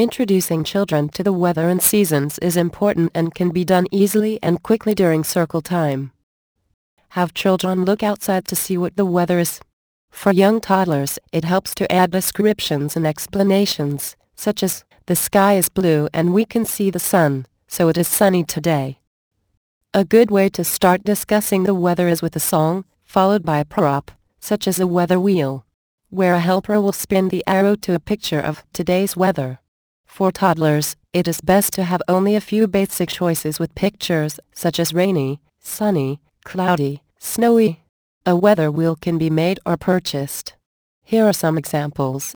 Introducing children to the weather and seasons is important and can be done easily and quickly during circle time. Have children look outside to see what the weather is. For young toddlers, it helps to add descriptions and explanations, such as, "The sky is blue and we can see the sun, so it is sunny today." A good way to start discussing the weather is with a song, followed by a prop, such as a weather wheel, where a helper will spin the arrow to a picture of today's weather. For toddlers, it is best to have only a few basic choices with pictures, such as rainy, sunny, cloudy, snowy. A weather wheel can be made or purchased. Here are some examples.